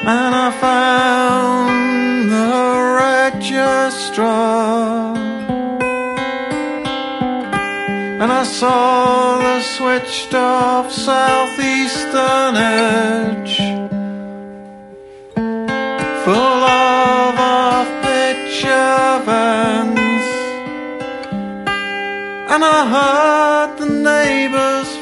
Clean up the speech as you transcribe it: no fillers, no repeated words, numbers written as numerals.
and I found the registrar, and I saw the switched off southeastern edge, full of off-pitch events, and I heard the neighbours